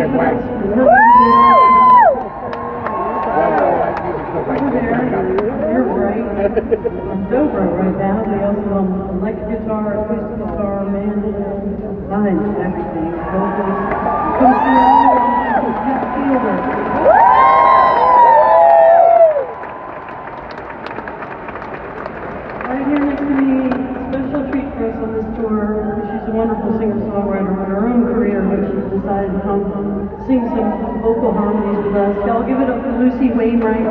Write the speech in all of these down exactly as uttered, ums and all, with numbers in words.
keeping us hanging there. Over there, they're great. On dobro right now, they also on electric guitar, acoustic guitar, mandolin, behind everything. Vocals. Come see all of them. Jeff Fielder. Right here next to me, special treat for us on this tour. She's a wonderful singer-songwriter on her own career, but she decided to come sing some vocal harmonies with us. Y'all give it up for Lucy Wainwright.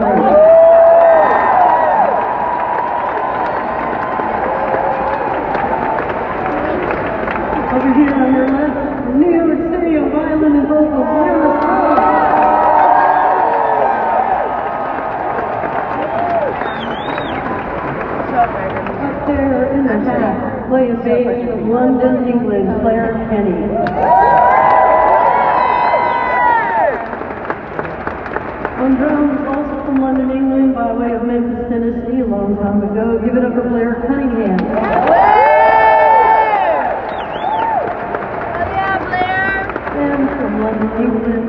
Over here on your left, from New York City, on violin and vocals, Lyra Scott. Up there in the back, playing bass from London, England, Claire Kenny. On drums, also from London, England, by way of Memphis, Tennessee, a long time ago. Give it up for Blair Cunningham. And from London, England,